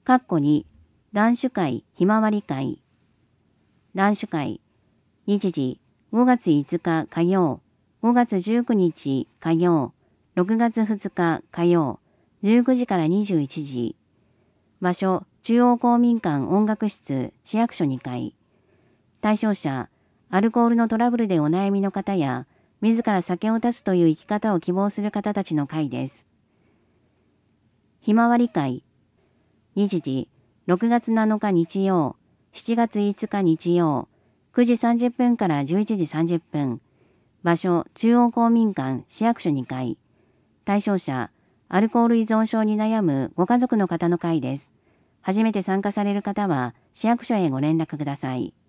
2、男子会ひまわり会。男子会。日時、5月5日火曜、5月19日火曜、6月2日火曜、19時から21時。場所、中央公民館音楽室市役所2階。対象者、アルコールのトラブルでお悩みの方や、自ら酒を断つという生き方を希望する方たちの会です。ひまわり会。日時、6月7日日曜、7月5日日曜、9時30分から11時30分。場所、中央公民館市役所2階。対象者、アルコール依存症に悩むご家族の方の会です。初めて参加される方は、市役所へご連絡ください。